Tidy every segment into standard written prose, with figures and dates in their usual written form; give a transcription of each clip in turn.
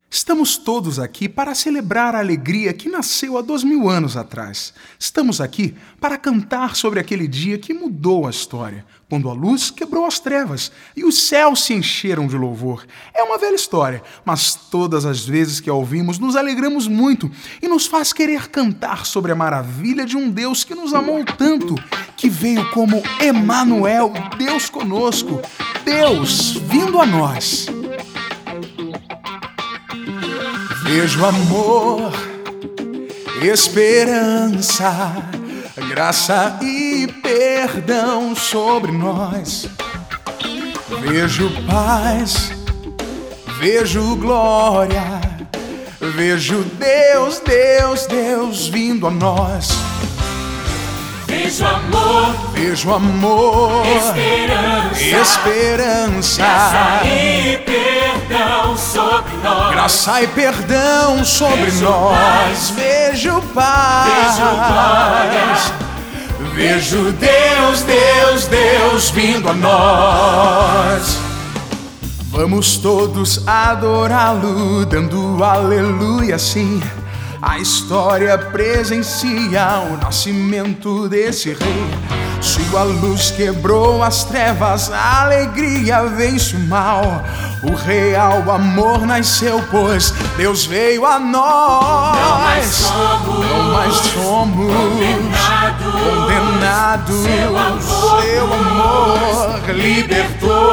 Estamos todos aqui para celebrar a alegria que nasceu há 2000 anos atrás. Estamos aqui para cantar sobre aquele dia que mudou a história, quando a luz quebrou as trevas e os céus se encheram de louvor. É uma velha história, mas todas as vezes que a ouvimos nos alegramos muito e nos faz querer cantar sobre a maravilha de um Deus que nos amou tanto, que veio como Emanuel, Deus conosco, Deus vindo a nós. Vejo amor, esperança, graça e perdão sobre nós. Vejo paz, vejo glória, vejo Deus, Deus, Deus vindo a nós. Vejo amor, esperança, graça e perdão sobre nós. Graça e perdão sobre nós. Vejo paz, vejo Deus, Deus, Deus vindo a nós. Vamos todos adorá-lo, dando aleluia, sim. A história presencia o nascimento desse rei. Sua luz quebrou as trevas, a alegria vence o mal. O real amor nasceu, pois Deus veio a nós. Não mais somos condenados. Seu amor libertou.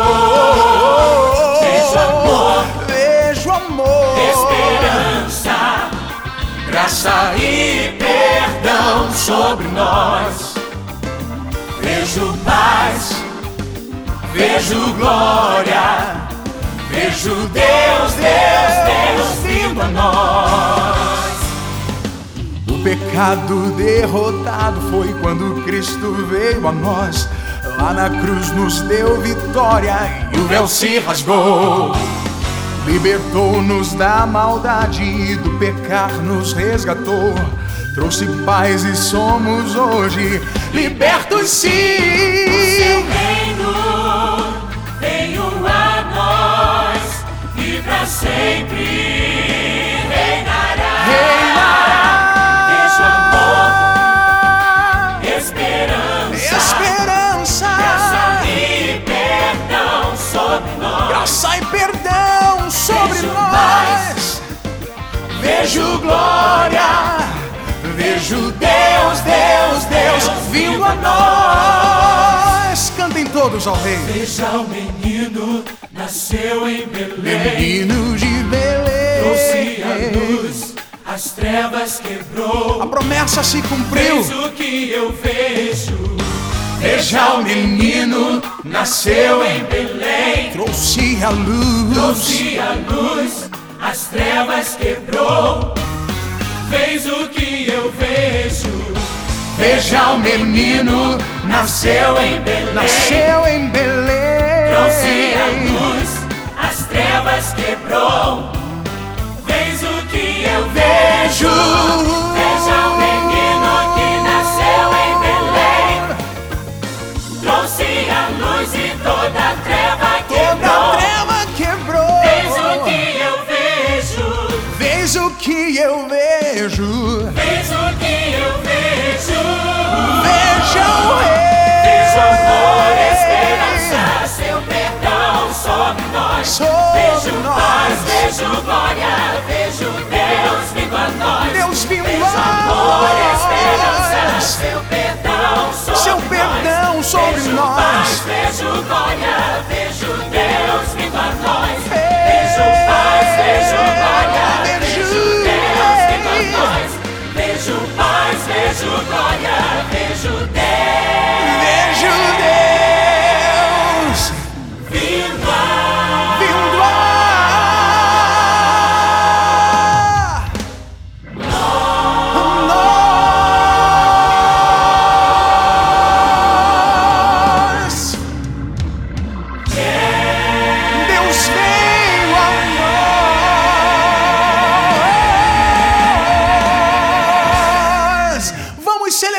Vejo amor, esperança, graça e perdão sobre nós. Vejo paz, vejo glória, vejo Deus, Deus, Deus vindo a nós. O pecado derrotado foi quando Cristo veio a nós. Lá na cruz nos deu vitória e o véu se rasgou. Libertou-nos da maldade e do pecar nos resgatou. Trouxe paz e somos hoje libertos, sim. O seu reino veio a nós e para sempre reinará. Vejo amor, esperança, graça e perdão sobre nós. Graça e perdão sobre Vejo nós. Vejo glória, vejo Deus, Deus, Deus vindo a nós. Cantem todos ao rei. Veja o menino, nasceu em Belém. Menino de Belém, Trouxe a luz, as trevas quebrou. a promessa se cumpriu. Fez o que eu vejo. Veja o menino, Nasceu em Belém. trouxe a luz. Trouxe a luz, as trevas quebrou. Fez o que eu vejo. Veja o menino, Nasceu em Belém. nasceu em Belém. Trouxe a luz, as trevas quebrou. Fez o que eu vejo. Veja o menino que nasceu em Belém. Trouxe a luz e toda a treva Toda a quebrou. treva quebrou. Fez o que eu vejo. Fez o que eu vejo. Fez o que eu vejo. Veja o rei. Vejo amor, esperança, seu perdão sobre nós. Vejo paz, vejo glória, vejo Deus vindo a nós. Deus vindo Vejo a amor, esperança, nós. seu perdão sobre Seu nós. perdão sobre Vejo nós. paz, vejo glória, vejo Deus vindo a nós. Vejo paz, vejo glória, vejo Deus vindo a nós. Vejo paz, vejo glória, vejo Deus. Vejo Deus Vindo a vindo a nós. Deus veio a nós. Vamos celebrar.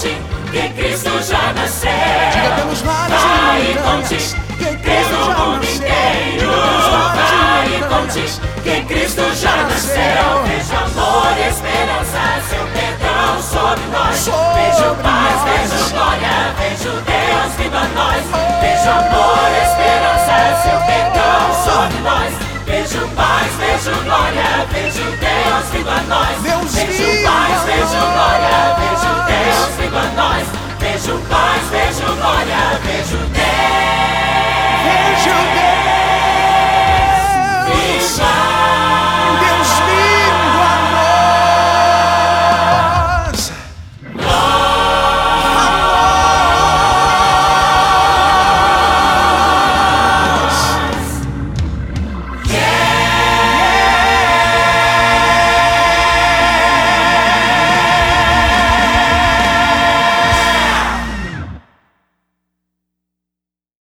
conte que Cristo já nasceu. Diga pelos vales Vai e e conte montanhas que pelo Cristo já mundo nasceu. inteiro. Diga pelos vales Vai e e conte montanhas que Cristo já nasceu. Vejo amor e esperança, seu perdão sobre nós. Vejo paz, vejo glória, vejo Deus vindo a nós. Vejo amor e esperança, seu perdão sobre nós. Vejo paz, vejo glória, vejo Deus vindo a nós. Deus Vejo vindo paz, a vejo nós. glória, vejo Deus